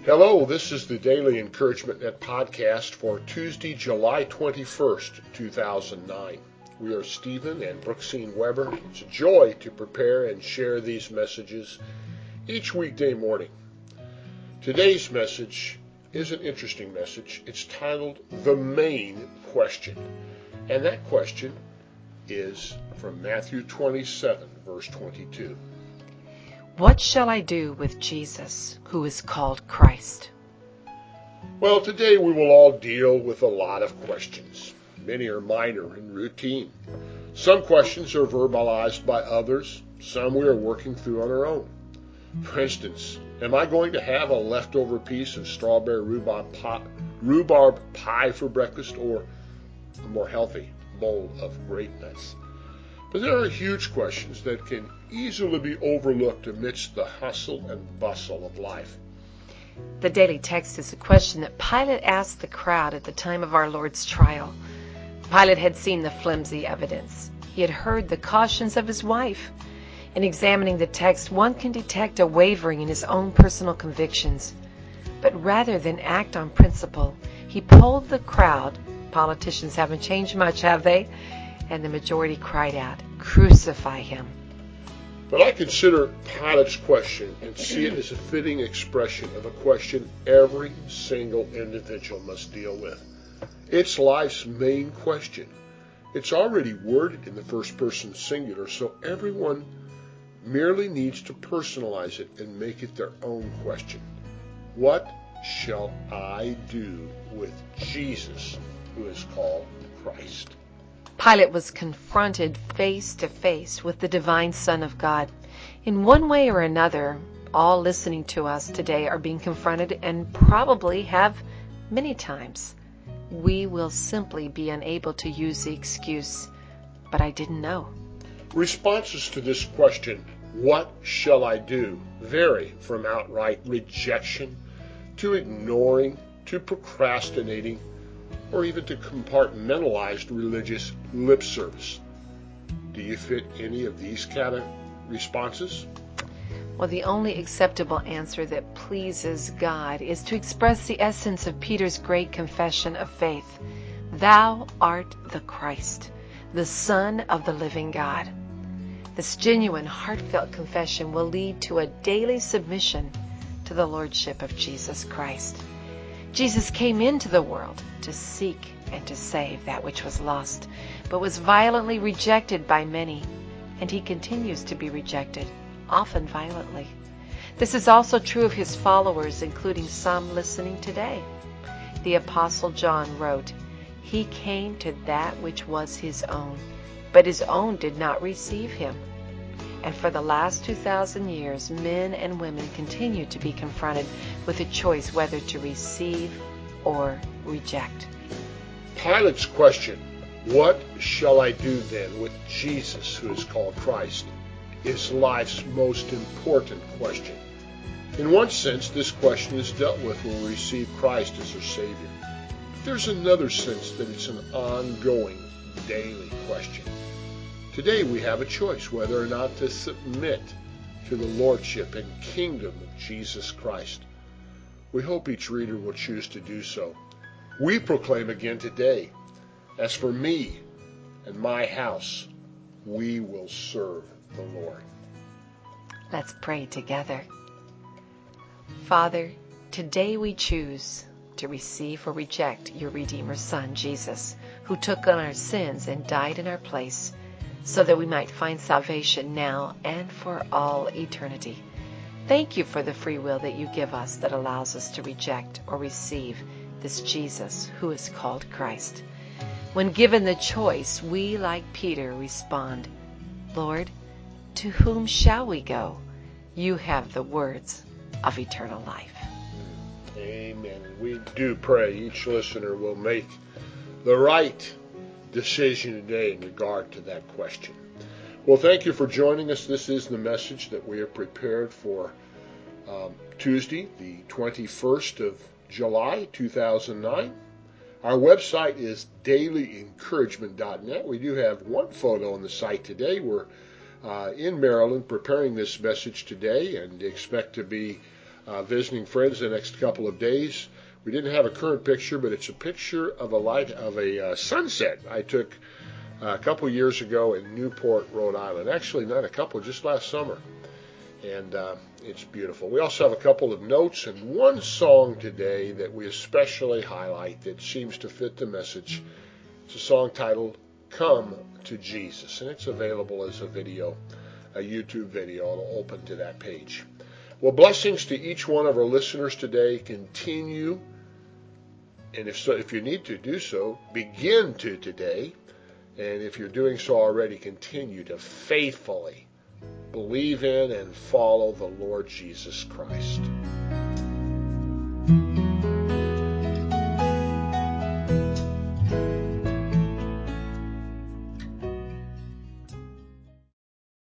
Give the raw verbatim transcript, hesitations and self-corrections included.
Hello, this is the Daily Encouragement Net podcast for Tuesday, July twenty-first, two thousand nine. We are Stephen and Brooksine Weber. It's a joy to prepare and share these messages each weekday morning. Today's message is an interesting message. It's titled The Main Question. And that question is from Matthew twenty-seven, verse twenty-two. What shall I do with Jesus, who is called Christ? Well, today we will all deal with a lot of questions. Many are minor and routine. Some questions are verbalized by others. Some we are working through on our own. For instance, am I going to have a leftover piece of strawberry rhubarb pie, rhubarb pie for breakfast, or a more healthy bowl of grape nuts? But there are huge questions that can easily be overlooked amidst the hustle and bustle of life. The daily text is a question that Pilate asked the crowd at the time of our Lord's trial. Pilate had seen the flimsy evidence. He had heard the cautions of his wife. In examining the text, one can detect a wavering in his own personal convictions. But rather than act on principle, he polled the crowd. Politicians haven't changed much, have they? And the majority cried out, "Crucify him." But I consider Pilate's question and see it as a fitting expression of a question every single individual must deal with. It's life's main question. It's already worded in the first person singular, so everyone merely needs to personalize it and make it their own question. What shall I do with Jesus, who is called Christ? Pilate was confronted face to face with the divine Son of God. In one way or another, all listening to us today are being confronted and probably have many times. We will simply be unable to use the excuse, "But I didn't know." Responses to this question, "What shall I do?" vary from outright rejection to ignoring to procrastinating, or even to compartmentalized religious lip service. Do you fit any of these kind of responses? Well, the only acceptable answer that pleases God is to express the essence of Peter's great confession of faith. Thou art the Christ, the Son of the living God. This genuine, heartfelt confession will lead to a daily submission to the Lordship of Jesus Christ. Jesus came into the world to seek and to save that which was lost, but was violently rejected by many, and he continues to be rejected, often violently. This is also true of his followers, including some listening today. The Apostle John wrote, "He came to that which was his own, but his own did not receive him." And for the last two thousand years, men and women continue to be confronted with a choice whether to receive or reject. Pilate's question, "What shall I do then with Jesus, who is called Christ?" is life's most important question. In one sense, this question is dealt with when we receive Christ as our Savior. But there's another sense that it's an ongoing, daily question. Today we have a choice whether or not to submit to the Lordship and Kingdom of Jesus Christ. We hope each reader will choose to do so. We proclaim again today, "As for me and my house, we will serve the Lord." Let's pray together. Father, today we choose to receive or reject your Redeemer's Son, Jesus, who took on our sins and died in our place, so that we might find salvation now and for all eternity. Thank you for the free will that you give us that allows us to reject or receive this Jesus who is called Christ. When given the choice, we, like Peter, respond, "Lord, to whom shall we go? You have the words of eternal life." Amen. And we do pray each listener will make the right decision today in regard to that question. Well, thank you for joining us. This is the message that we have prepared for um, Tuesday, the twenty-first of July, two thousand nine. Our website is daily encouragement dot net. We do have one photo on the site today. We're uh, in Maryland preparing this message today and expect to be uh, visiting friends the next couple of days. We didn't have a current picture, but it's a picture of a light of a uh, sunset I took uh, a couple years ago in Newport, Rhode Island. Actually, not a couple, just last summer. And uh, it's beautiful. We also have a couple of notes and one song today that we especially highlight that seems to fit the message. It's a song titled Come to Jesus, and it's available as a video, a YouTube video. It'll open to that page. Well, blessings to each one of our listeners today. Continue, and if so, if you need to do so, begin to today. And if you're doing so already, continue to faithfully believe in and follow the Lord Jesus Christ.